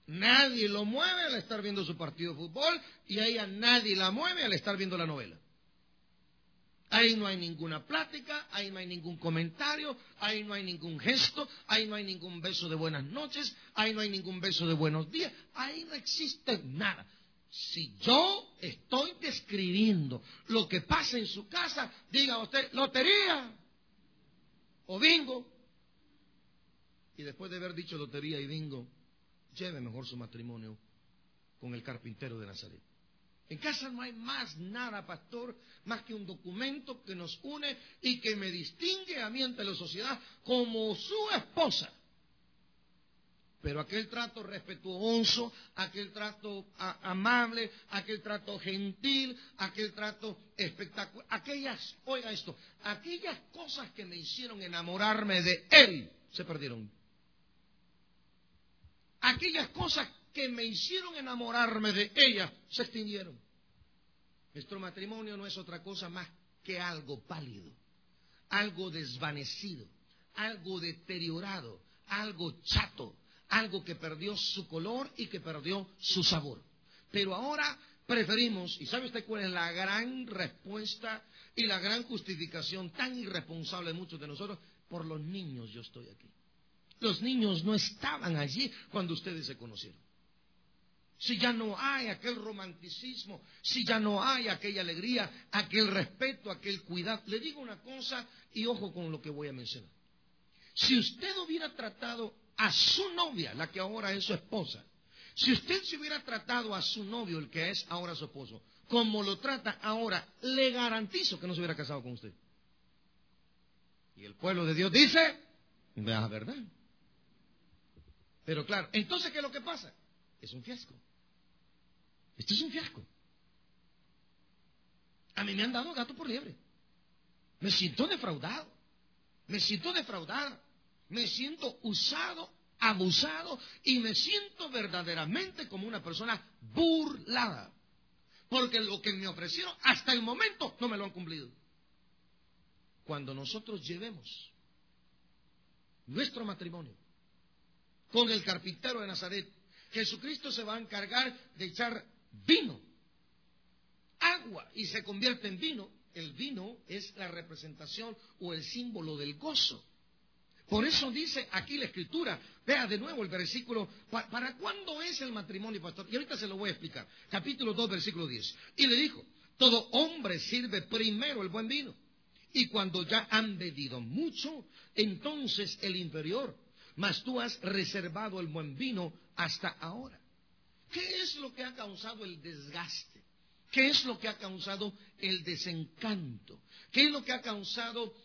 Nadie lo mueve al estar viendo su partido de fútbol y a ella nadie la mueve al estar viendo la novela. Ahí no hay ninguna plática, ahí no hay ningún comentario, ahí no hay ningún gesto, ahí no hay ningún beso de buenas noches, ahí no hay ningún beso de buenos días, ahí no existe nada. Si yo estoy describiendo lo que pasa en su casa, diga usted, lotería o bingo. Y después de haber dicho lotería y bingo, lleve mejor su matrimonio con el carpintero de Nazaret. En casa no hay más nada, pastor, más que un documento que nos une y que me distingue a mí ante la sociedad como su esposa. Pero aquel trato respetuoso, aquel trato amable, aquel trato gentil, aquel trato espectacular, oiga esto, aquellas cosas que me hicieron enamorarme de él, se perdieron. Aquellas cosas que me hicieron enamorarme de ella se extinguieron. Nuestro matrimonio no es otra cosa más que algo pálido, algo desvanecido, algo deteriorado, algo chato, algo que perdió su color y que perdió su sabor. Pero ahora preferimos, ¿y sabe usted cuál es la gran respuesta y la gran justificación tan irresponsable de muchos de nosotros? Por los niños yo estoy aquí. Los niños no estaban allí cuando ustedes se conocieron. Si ya no hay aquel romanticismo, si ya no hay aquella alegría, aquel respeto, aquel cuidado. Le digo una cosa y ojo con lo que voy a mencionar. Si usted hubiera tratado a su novia, la que ahora es su esposa, si usted se hubiera tratado a su novio, el que es ahora su esposo, como lo trata ahora, le garantizo que no se hubiera casado con usted. Y el pueblo de Dios dice, la verdad. Pero claro, entonces, ¿qué es lo que pasa? Es un fiasco. Esto es un fiasco. A mí me han dado gato por liebre. Me siento defraudado. Me siento defraudada. Me siento usado, abusado y me siento verdaderamente como una persona burlada. Porque lo que me ofrecieron hasta el momento no me lo han cumplido. Cuando nosotros llevemos nuestro matrimonio con el carpintero de Nazaret, Jesucristo se va a encargar de echar vino, agua, y se convierte en vino. El vino es la representación o el símbolo del gozo. Por eso dice aquí la Escritura, vea de nuevo el versículo, ¿para cuándo es el matrimonio, pastor? Y ahorita se lo voy a explicar. Capítulo 2, versículo 10. Y le dijo, todo hombre sirve primero el buen vino, y cuando ya han bebido mucho, entonces el inferior. Mas tú has reservado el buen vino hasta ahora. ¿Qué es lo que ha causado el desgaste? ¿Qué es lo que ha causado el desencanto? ¿Qué es lo que ha causado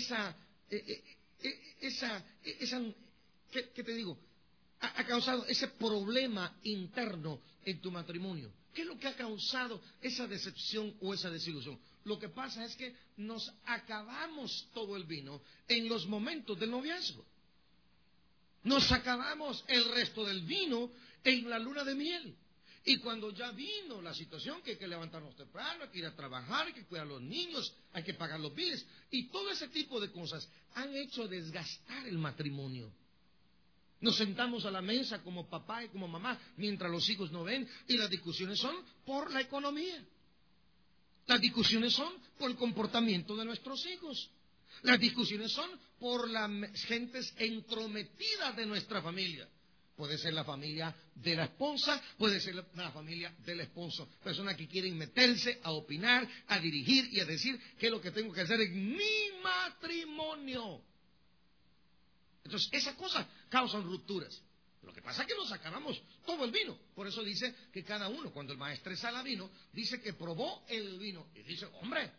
¿qué te digo? Ha causado ese problema interno en tu matrimonio. ¿Qué es lo que ha causado esa decepción o esa desilusión? Lo que pasa es que nos acabamos todo el vino en los momentos del noviazgo. Nos acabamos el resto del vino en la luna de miel. Y cuando ya vino la situación que hay que levantarnos temprano, hay que ir a trabajar, hay que cuidar a los niños, hay que pagar los biles, y todo ese tipo de cosas han hecho desgastar el matrimonio. Nos sentamos a la mesa como papá y como mamá mientras los hijos no ven, y las discusiones son por la economía. Las discusiones son por el comportamiento de nuestros hijos. Las discusiones son por las gentes entrometidas de nuestra familia. Puede ser la familia de la esposa, puede ser la familia del esposo. Personas que quieren meterse a opinar, a dirigir y a decir qué es lo que tengo que hacer en mi matrimonio. Entonces, esas cosas causan rupturas. Lo que pasa es que nos acabamos todo el vino. Por eso dice que cada uno, cuando el maestresala vino, dice que probó el vino. Y dice, hombre,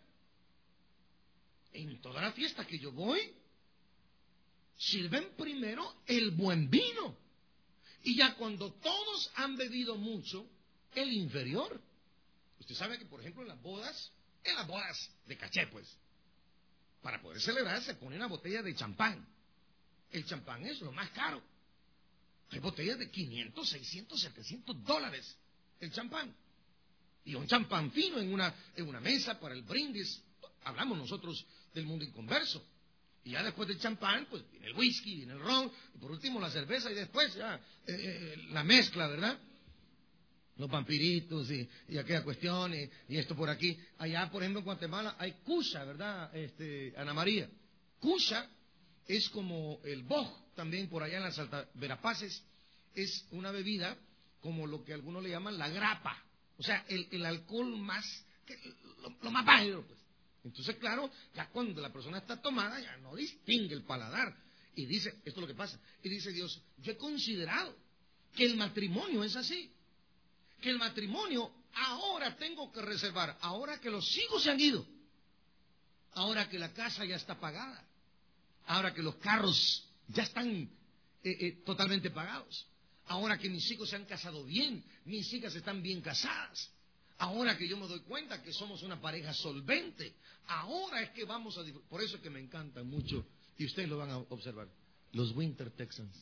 en toda la fiesta que yo voy, sirven primero el buen vino. Y ya cuando todos han bebido mucho, el inferior. Usted sabe que, por ejemplo, en las bodas de caché, pues, para poder celebrar se pone una botella de champán. El champán es lo más caro. Hay botellas de 500, 600, 700 dólares el champán. Y un champán fino en una mesa para el brindis. Hablamos nosotros del mundo inconverso. Y ya después del champán, pues viene el whisky, viene el ron, y por último la cerveza, y después ya la mezcla, ¿verdad? Los vampiritos y aquella cuestión, y esto por aquí. Allá, por ejemplo, en Guatemala hay cucha, ¿verdad, Ana María? Cucha es como el boj, también por allá en las Altas Verapaces, es una bebida como lo que algunos le llaman la grapa. O sea, el alcohol más, lo más bajo, pues. Entonces, claro, ya cuando la persona está tomada, ya no distingue el paladar. Y dice, esto es lo que pasa, y dice Dios, yo he considerado que el matrimonio es así. Que el matrimonio ahora tengo que reservar, ahora que los hijos se han ido, ahora que la casa ya está pagada, ahora que los carros ya están totalmente pagados, ahora que mis hijos se han casado bien, mis hijas están bien casadas, ahora que yo me doy cuenta que somos una pareja solvente, ahora es que vamos a disfrutar. Por eso es que me encantan mucho, y ustedes lo van a observar, los Winter Texans.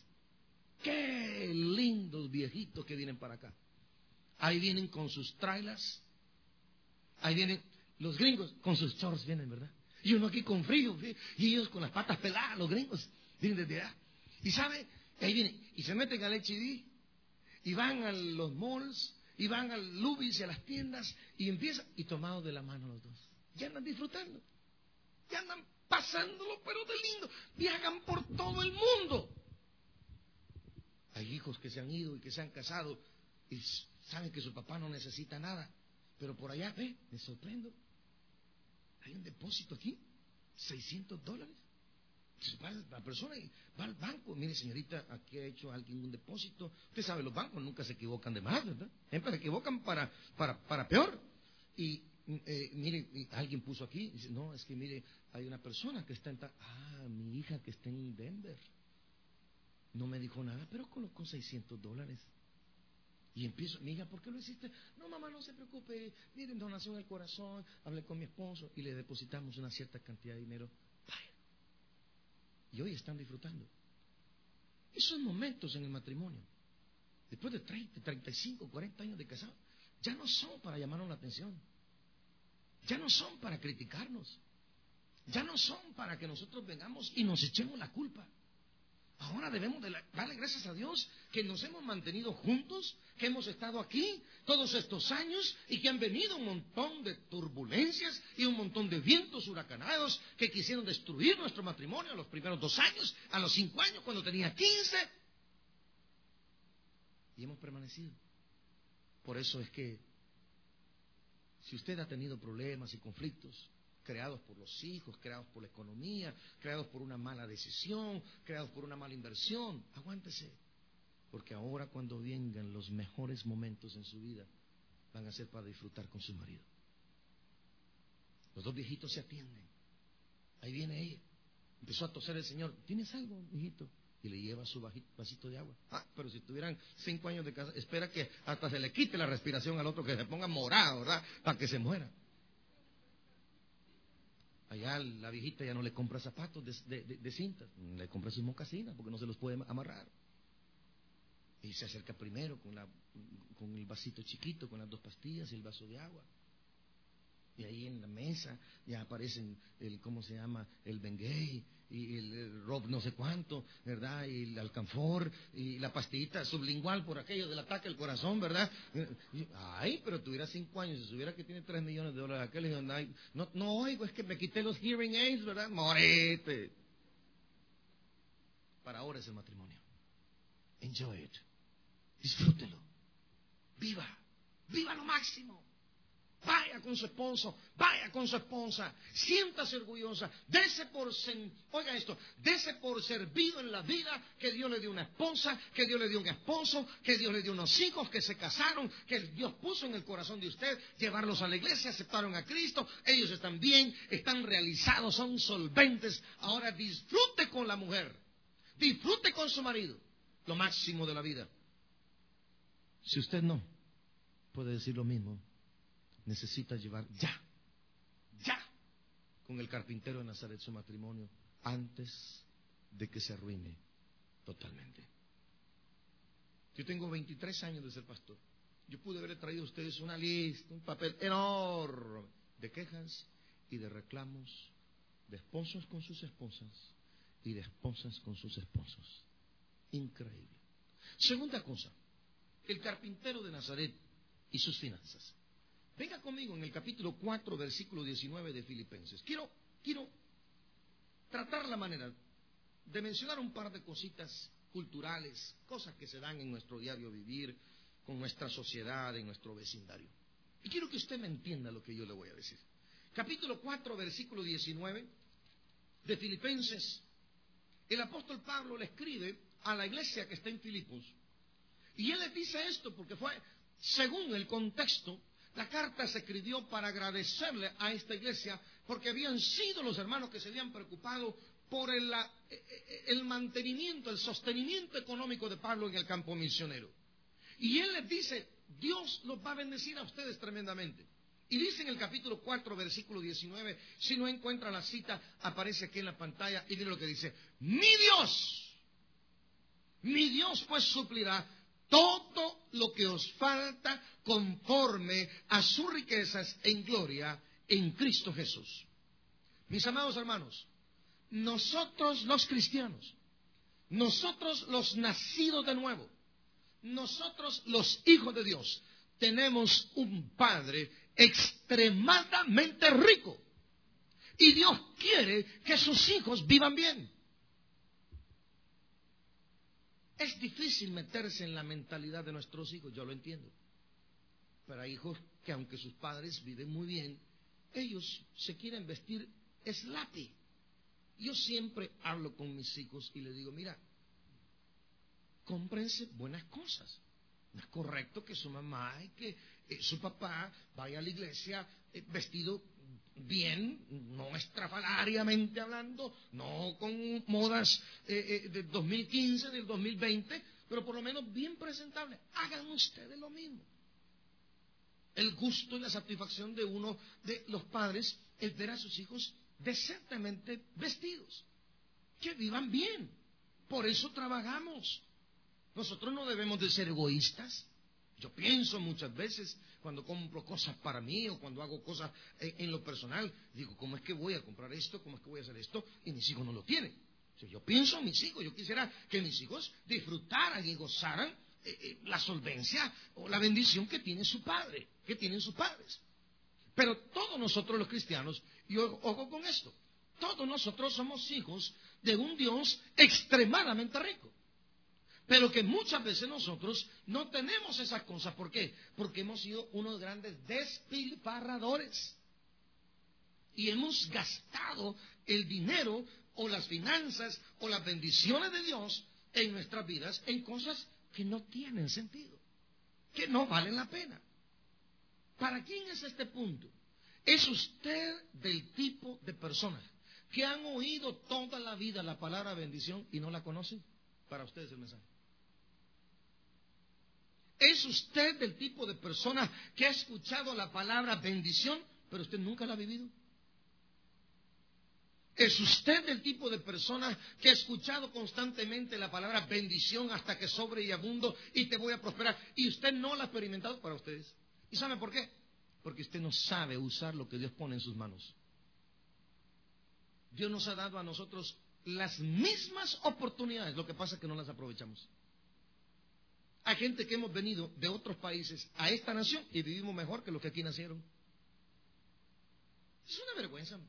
Qué lindos viejitos que vienen para acá. Ahí vienen con sus trailers, ahí vienen los gringos con sus shorts, vienen, ¿verdad? Y uno aquí con frío, y ellos con las patas peladas, los gringos, vienen desde allá. Y sabe, ahí vienen, y se meten al H&D, y van a los malls, y van al Lubis y a las tiendas, y empiezan, y tomados de la mano los dos. Ya andan disfrutando, ya andan pasándolo, pero de lindo, viajan por todo el mundo. Hay hijos que se han ido y que se han casado, y saben que su papá no necesita nada, pero por allá, me sorprendo. Hay un depósito aquí, $600. Entonces va la persona y va al banco. Mire, señorita, aquí ha hecho alguien un depósito. Usted sabe, los bancos nunca se equivocan de más, ¿verdad? Siempre se equivocan para peor. Y mire, alguien puso aquí, dice, no, es que mire, hay una persona que está mi hija que está en Denver. No me dijo nada, pero colocó $600. Y empiezo, mi hija, ¿por qué lo hiciste? No, mamá, no se preocupe, miren, donación al corazón, hablé con mi esposo y le depositamos una cierta cantidad de dinero. Vaya. Y hoy están disfrutando. Esos momentos en el matrimonio, después de 30, 35, 40 años de casado, ya no son para llamarnos la atención, ya no son para criticarnos, ya no son para que nosotros vengamos y nos echemos la culpa. Ahora debemos darle gracias a Dios que nos hemos mantenido juntos, que hemos estado aquí todos estos años y que han venido un montón de turbulencias y un montón de vientos huracanados que quisieron destruir nuestro matrimonio a los primeros 2 años, a los 5 años, cuando tenía 15. Y hemos permanecido. Por eso es que si usted ha tenido problemas y conflictos, creados por los hijos, creados por la economía, creados por una mala decisión, creados por una mala inversión, aguántese, porque ahora cuando vengan los mejores momentos en su vida, van a ser para disfrutar con su marido. Los 2 viejitos se atienden. Ahí viene ella. Empezó a toser el señor. ¿Tienes algo, hijito? Y le lleva su vasito de agua. Pero si tuvieran 5 años de casa, espera que hasta se le quite la respiración al otro, que se ponga morado, ¿verdad? Para que se muera. Allá la viejita ya no le compra zapatos de cinta, le compra sus mocasinas porque no se los puede amarrar. Y se acerca primero con el vasito chiquito, con las 2 pastillas y el vaso de agua. Y ahí en la mesa ya aparecen ¿cómo se llama? El Bengay y el Rob no sé cuánto, ¿verdad? Y el alcanfor y la pastillita sublingual por aquello del ataque al corazón, ¿verdad? Ay, pero tuviera 5 años, si supiera que tiene $3 millones aquel, y no oigo, es que me quité los hearing aids, ¿verdad? Morete. Para ahora es el matrimonio. Enjoy it. Disfrútelo. Viva lo máximo. Vaya con su esposo, vaya con su esposa, siéntase orgullosa, dese por servido en la vida, que Dios le dio una esposa, que Dios le dio un esposo, que Dios le dio unos hijos que se casaron, que Dios puso en el corazón de usted, llevarlos a la iglesia, aceptaron a Cristo, ellos están bien, están realizados, son solventes. Ahora disfrute con la mujer, disfrute con su marido, lo máximo de la vida. Si usted no puede decir lo mismo, necesita llevar ya, con el carpintero de Nazaret su matrimonio antes de que se arruine totalmente. Yo tengo 23 años de ser pastor. Yo pude haber traído a ustedes una lista, un papel enorme de quejas y de reclamos de esposos con sus esposas y de esposas con sus esposos. Increíble. Segunda cosa, el carpintero de Nazaret y sus finanzas. Venga conmigo en el capítulo 4, versículo 19 de Filipenses. Quiero tratar la manera de mencionar un par de cositas culturales, cosas que se dan en nuestro diario vivir, con nuestra sociedad, en nuestro vecindario. Y quiero que usted me entienda lo que yo le voy a decir. Capítulo 4, versículo 19 de Filipenses. El apóstol Pablo le escribe a la iglesia que está en Filipos. Y él le dice esto porque fue, según el contexto, la carta se escribió para agradecerle a esta iglesia porque habían sido los hermanos que se habían preocupado por el mantenimiento, el sostenimiento económico de Pablo en el campo misionero. Y él les dice, Dios los va a bendecir a ustedes tremendamente. Y dice en el capítulo 4, versículo 19, si no encuentra la cita, aparece aquí en la pantalla y mire lo que dice: mi Dios pues suplirá todo lo que os falta conforme a sus riquezas en gloria en Cristo Jesús. Mis amados hermanos, nosotros los cristianos, nosotros los nacidos de nuevo, nosotros los hijos de Dios, tenemos un Padre extremadamente rico. Y Dios quiere que sus hijos vivan bien. Es difícil meterse en la mentalidad de nuestros hijos, yo lo entiendo. Pero hay hijos que aunque sus padres viven muy bien, ellos se quieren vestir slappy. Yo siempre hablo con mis hijos y les digo, mira, cómprense buenas cosas. No es correcto que su mamá y que su papá vaya a la iglesia vestido bien, no estrafalariamente hablando, no con modas del 2015, del 2020, pero por lo menos bien presentable. Hagan ustedes lo mismo. El gusto y la satisfacción de uno de los padres es ver a sus hijos decentemente vestidos, que vivan bien. Por eso trabajamos. Nosotros no debemos de ser egoístas. Yo pienso muchas veces cuando compro cosas para mí o cuando hago cosas en lo personal, digo, ¿cómo es que voy a comprar esto? ¿Cómo es que voy a hacer esto? Y mis hijos no lo tienen. O sea, yo pienso en mis hijos, yo quisiera que mis hijos disfrutaran y gozaran la solvencia o la bendición que tiene su padre, que tienen sus padres. Pero todos nosotros los cristianos, y ojo con esto, todos nosotros somos hijos de un Dios extremadamente rico. Pero que muchas veces nosotros no tenemos esas cosas. ¿Por qué? Porque hemos sido unos grandes despilfarradores. Y hemos gastado el dinero o las finanzas o las bendiciones de Dios en nuestras vidas en cosas que no tienen sentido, que no valen la pena. ¿Para quién es este punto? ¿Es usted del tipo de personas que han oído toda la vida la palabra bendición y no la conocen? Para ustedes el mensaje. ¿Es usted del tipo de persona que ha escuchado la palabra bendición, pero usted nunca la ha vivido? ¿Es usted del tipo de persona que ha escuchado constantemente la palabra bendición hasta que sobre y abundo y te voy a prosperar, y usted no la ha experimentado para ustedes? ¿Y sabe por qué? Porque usted no sabe usar lo que Dios pone en sus manos. Dios nos ha dado a nosotros las mismas oportunidades, lo que pasa es que no las aprovechamos. Hay gente que hemos venido de otros países a esta nación y vivimos mejor que los que aquí nacieron. Es una vergüenza.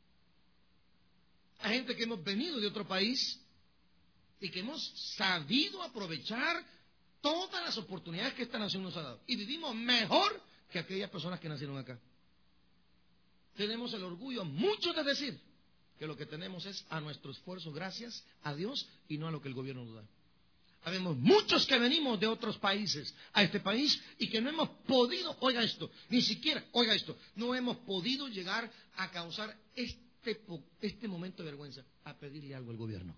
Hay gente que hemos venido de otro país y que hemos sabido aprovechar todas las oportunidades que esta nación nos ha dado. Y vivimos mejor que aquellas personas que nacieron acá. Tenemos el orgullo mucho de decir que lo que tenemos es a nuestro esfuerzo, gracias a Dios y no a lo que el gobierno nos da. Habemos muchos que venimos de otros países a este país y que no hemos podido, oiga esto, ni siquiera, oiga esto, no hemos podido llegar a causar este momento de vergüenza, a pedirle algo al gobierno.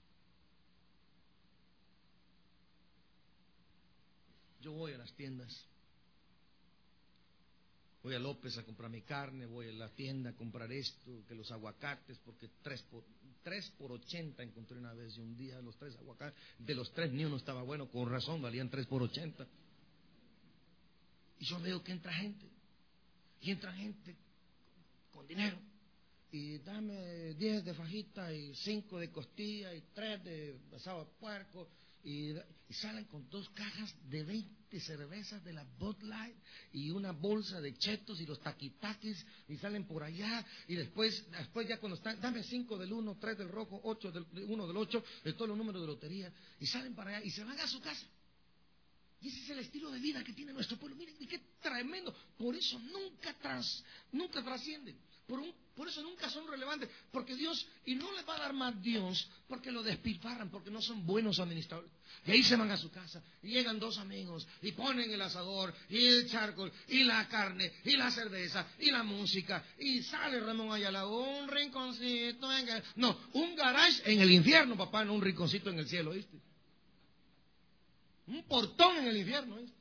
Yo voy a las tiendas, voy a López a comprar mi carne, voy a la tienda a comprar esto, que los aguacates, porque 3 por 80 encontré una vez de un día, los 3 aguacates, de los 3 ni uno estaba bueno, con razón, valían 3 por 80. Y yo veo que entra gente, y entra gente con dinero, y dame 10 de fajita y 5 de costilla y 3 de asado de puerco, y salen con 2 cajas de 20 cervezas de la Bud Light y una bolsa de chetos y los taquitaquis, y salen por allá, y después ya cuando están, dame 5 del 1, 3 del rojo, 8 del 1 del 8, de todos los números de lotería, y salen para allá y se van a su casa. Y ese es el estilo de vida que tiene nuestro pueblo. Miren, qué tremendo. Por eso nunca trascienden. Por eso nunca son relevantes. Porque Dios, y no les va a dar más Dios, porque lo despilfarran, porque no son buenos administradores. Y ahí se van a su casa, y llegan 2 amigos, y ponen el asador, y el charcoal, y la carne, y la cerveza, y la música, y sale Ramón Ayala, un rinconcito en el... No, un garage en el infierno, papá, no un rinconcito en el cielo, ¿viste? Un portón en el infierno, ¿eh?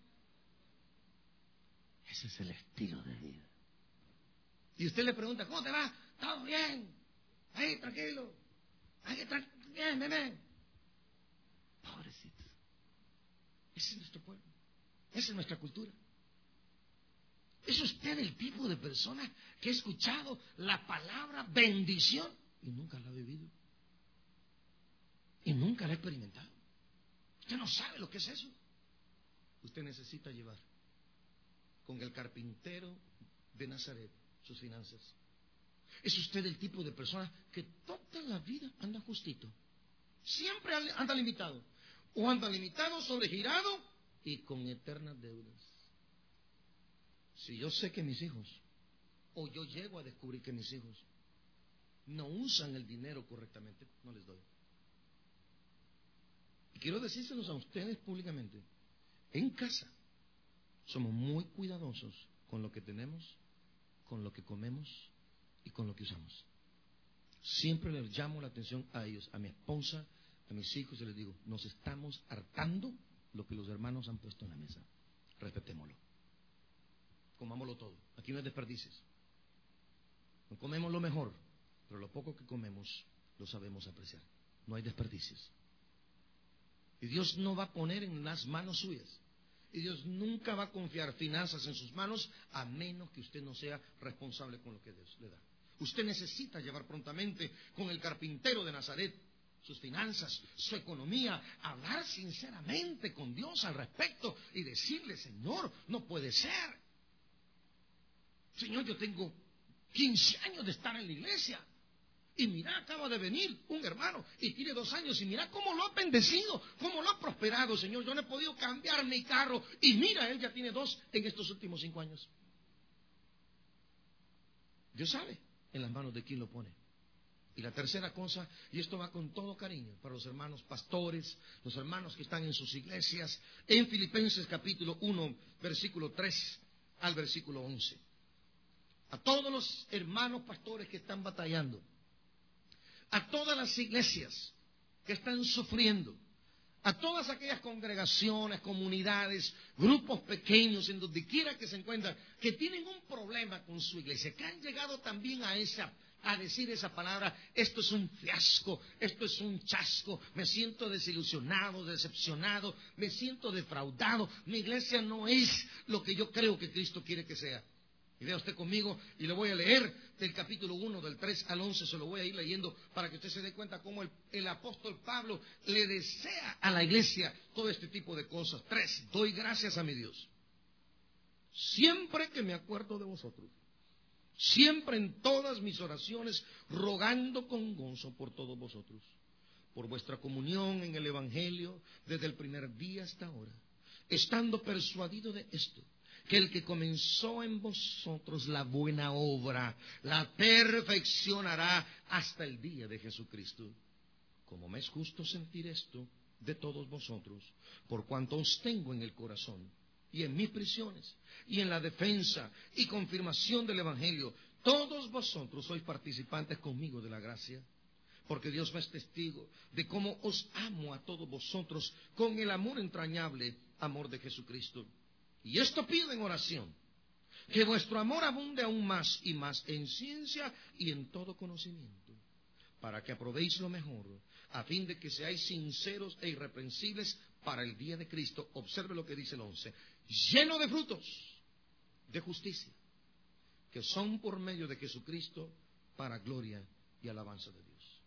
Ese es el estilo de vida. Y usted le pregunta, ¿cómo te va? ¿Todo bien? Ahí, tranquilo. Ahí, bien, bien. Pobrecitos. Ese es nuestro pueblo. Esa es nuestra cultura. ¿Es usted el tipo de persona que ha escuchado la palabra bendición y nunca la ha vivido? Y nunca la ha experimentado. Usted no sabe lo que es eso. Usted necesita llevar con el carpintero de Nazaret sus finanzas. ¿Es usted el tipo de persona que toda la vida anda justito? Siempre anda limitado. O anda limitado, sobregirado y con eternas deudas. Si yo sé que mis hijos, o yo llego a descubrir que mis hijos no usan el dinero correctamente, no les doy. Quiero decírselos a ustedes públicamente. En casa somos muy cuidadosos con lo que tenemos, con lo que comemos y con lo que usamos. Siempre les llamo la atención a ellos, a mi esposa, a mis hijos, y les digo, nos estamos hartando lo que los hermanos han puesto en la mesa. Respetémoslo. Comámoslo todo. Aquí no hay desperdicios. No comemos lo mejor, pero lo poco que comemos lo sabemos apreciar. No hay desperdicios. Y Dios no va a poner en las manos suyas. Y Dios nunca va a confiar finanzas en sus manos a menos que usted no sea responsable con lo que Dios le da. Usted necesita llevar prontamente con el carpintero de Nazaret sus finanzas, su economía, hablar sinceramente con Dios al respecto y decirle, Señor, no puede ser. Señor, yo tengo 15 años de estar en la iglesia. Y mira, acaba de venir un hermano y tiene 2 años y mira cómo lo ha bendecido, cómo lo ha prosperado, Señor. Yo no he podido cambiar mi carro y mira, él ya tiene 2 en estos últimos 5 años. Dios sabe en las manos de quién lo pone. Y la tercera cosa, y esto va con todo cariño para los hermanos pastores, los hermanos que están en sus iglesias, en Filipenses capítulo 1, versículo 3 al versículo 11. A todos los hermanos pastores que están batallando, a todas las iglesias que están sufriendo, a todas aquellas congregaciones, comunidades, grupos pequeños, en donde quiera que se encuentran, que tienen un problema con su iglesia, que han llegado también a decir esa palabra, esto es un fiasco, esto es un chasco, me siento desilusionado, decepcionado, me siento defraudado, mi iglesia no es lo que yo creo que Cristo quiere que sea. Y vea usted conmigo, y le voy a leer del capítulo 1, del 3 al 11, se lo voy a ir leyendo para que usted se dé cuenta cómo el apóstol Pablo le desea a la iglesia todo este tipo de cosas. 3, doy gracias a mi Dios. Siempre que me acuerdo de vosotros, siempre en todas mis oraciones, rogando con gozo por todos vosotros, por vuestra comunión en el Evangelio desde el primer día hasta ahora, estando persuadido de esto, que el que comenzó en vosotros la buena obra, la perfeccionará hasta el día de Jesucristo. Como me es justo sentir esto de todos vosotros, por cuanto os tengo en el corazón, y en mis prisiones, y en la defensa y confirmación del Evangelio, todos vosotros sois participantes conmigo de la gracia, porque Dios me es testigo de cómo os amo a todos vosotros con el amor entrañable, amor de Jesucristo. Y esto pido en oración, que vuestro amor abunde aún más y más en ciencia y en todo conocimiento, para que aprobéis lo mejor, a fin de que seáis sinceros e irreprensibles para el día de Cristo. Observe lo que dice el 11, lleno de frutos de justicia, que son por medio de Jesucristo para gloria y alabanza de Dios.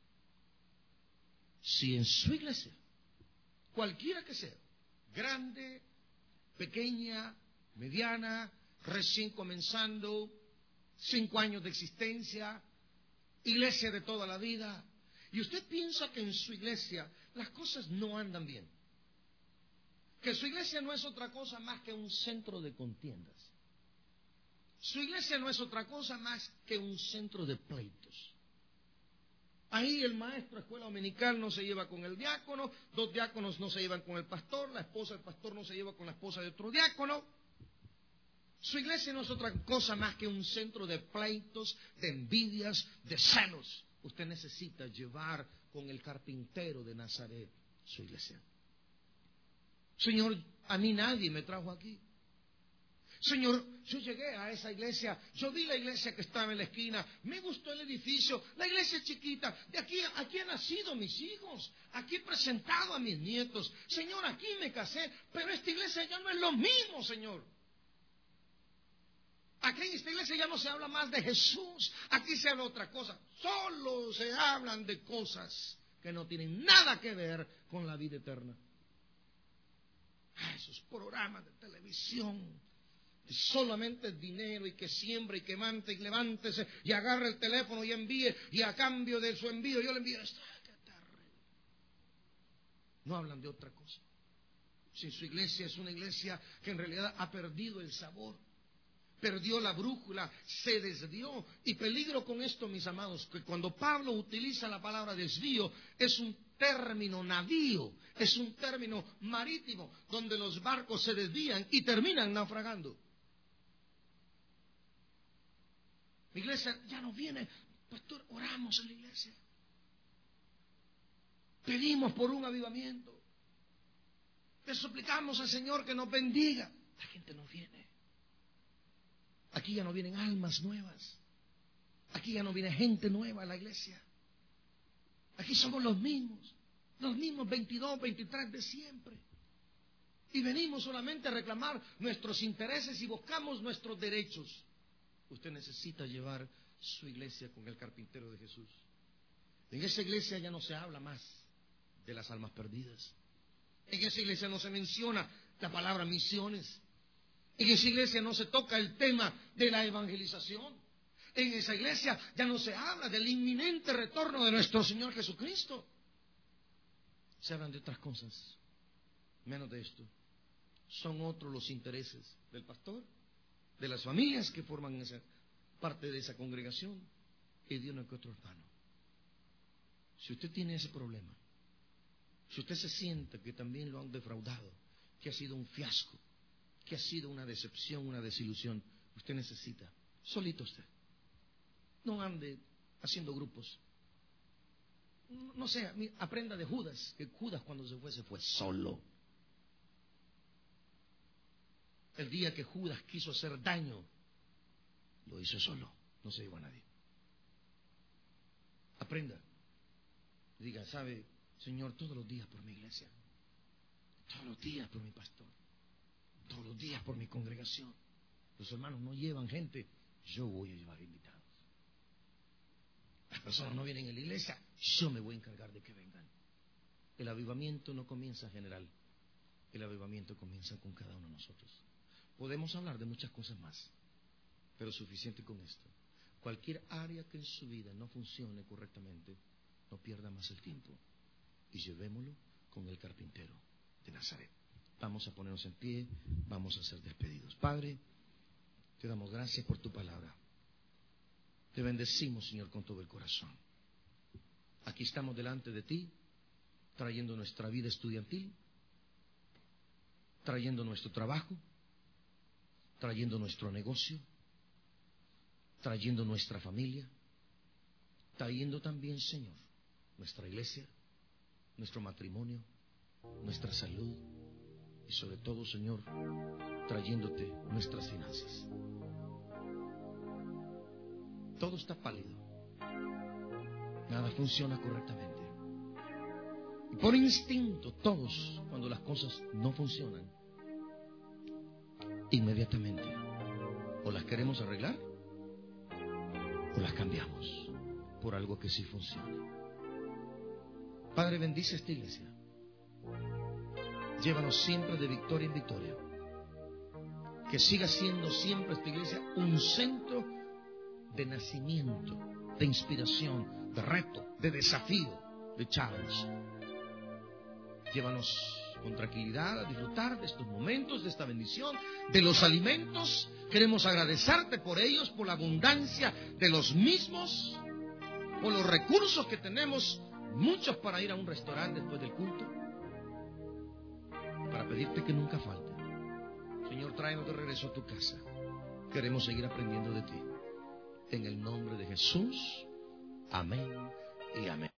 Si en su iglesia, cualquiera que sea, grande, pequeña, mediana, recién comenzando, 5 años de existencia, iglesia de toda la vida, y usted piensa que en su iglesia las cosas no andan bien, que su iglesia no es otra cosa más que un centro de contiendas, su iglesia no es otra cosa más que un centro de pleitos. Ahí el maestro de escuela dominical no se lleva con el diácono, 2 diáconos no se llevan con el pastor, la esposa del pastor no se lleva con la esposa de otro diácono. Su iglesia no es otra cosa más que un centro de pleitos, de envidias, de celos. Usted necesita llevar con el carpintero de Nazaret su iglesia. Señor, a mí nadie me trajo aquí. Señor, yo llegué a esa iglesia, yo vi la iglesia que estaba en la esquina, me gustó el edificio, la iglesia es chiquita, de aquí han nacido mis hijos, aquí he presentado a mis nietos. Señor, aquí me casé, pero esta iglesia ya no es lo mismo, Señor. Aquí en esta iglesia ya no se habla más de Jesús, aquí se habla otra cosa. Solo se hablan de cosas que no tienen nada que ver con la vida eterna. Esos programas de televisión, solamente dinero y que siembra y que mante y levántese y agarre el teléfono y envíe, y a cambio de su envío yo le envío esto. ¡Qué terrible! No hablan de otra cosa. Si su iglesia es una iglesia que en realidad ha perdido el sabor, perdió la brújula, se desvió. Y peligro con esto, mis amados, que cuando Pablo utiliza la palabra desvío, es un término navío, es un término marítimo, donde los barcos se desvían y terminan naufragando. Mi iglesia ya no viene, pastor, oramos en la iglesia, pedimos por un avivamiento, le suplicamos al Señor que nos bendiga. La gente no viene. Aquí ya no vienen almas nuevas. Aquí ya no viene gente nueva a la iglesia. Aquí somos los mismos 22, 23 de siempre. Y venimos solamente a reclamar nuestros intereses y buscamos nuestros derechos. Usted necesita llevar su iglesia con el carpintero de Jesús. En esa iglesia ya no se habla más de las almas perdidas. En esa iglesia no se menciona la palabra misiones. En esa iglesia no se toca el tema de la evangelización. En esa iglesia ya no se habla del inminente retorno de nuestro Señor Jesucristo. Se hablan de otras cosas, menos de esto. Son otros los intereses del pastor, de las familias que forman esa parte de esa congregación y de uno que otro hermano. Si usted tiene ese problema, si usted se siente que también lo han defraudado, que ha sido un fiasco, que ha sido una decepción, una desilusión, usted necesita, solito usted, no ande haciendo grupos. No sé, aprenda de Judas, que Judas cuando se fue solo. El día que Judas quiso hacer daño, lo hizo solo, no se llevó a nadie. Aprenda, diga, sabe, Señor, todos los días por mi iglesia, todos los días por mi pastor, todos los días por mi congregación. Los hermanos no llevan gente, yo voy a llevar invitados. Las personas no vienen a la iglesia, yo me voy a encargar de que vengan. El avivamiento no comienza general, el avivamiento comienza con cada uno de nosotros. Podemos hablar de muchas cosas más, pero suficiente con esto. Cualquier área que en su vida no funcione correctamente, no pierda más el tiempo y llevémoslo con el carpintero de Nazaret. Vamos a ponernos en pie, vamos a ser despedidos. Padre, te damos gracias por tu palabra. Te bendecimos, Señor, con todo el corazón. Aquí estamos delante de ti, trayendo nuestra vida estudiantil, trayendo nuestro trabajo, trayendo nuestro negocio, trayendo nuestra familia, trayendo también, Señor, nuestra iglesia, nuestro matrimonio, nuestra salud y sobre todo, Señor, trayéndote nuestras finanzas. Todo está pálido, nada funciona correctamente. Y por instinto, todos, cuando las cosas no funcionan, inmediatamente o las queremos arreglar o las cambiamos. por algo que sí funcione. Padre, bendice esta iglesia. Llévanos siempre de victoria en victoria. Que siga siendo siempre esta iglesia un centro de nacimiento, de inspiración, de reto, de desafío, de challenge. Llévanos con tranquilidad a disfrutar de estos momentos, de esta bendición, de los alimentos. Queremos agradecerte por ellos, por la abundancia de los mismos, por los recursos que tenemos, muchos para ir a un restaurante después del culto, para pedirte que nunca falte. Señor, tráenos de regreso a tu casa. Queremos seguir aprendiendo de ti. En el nombre de Jesús. Amén y amén.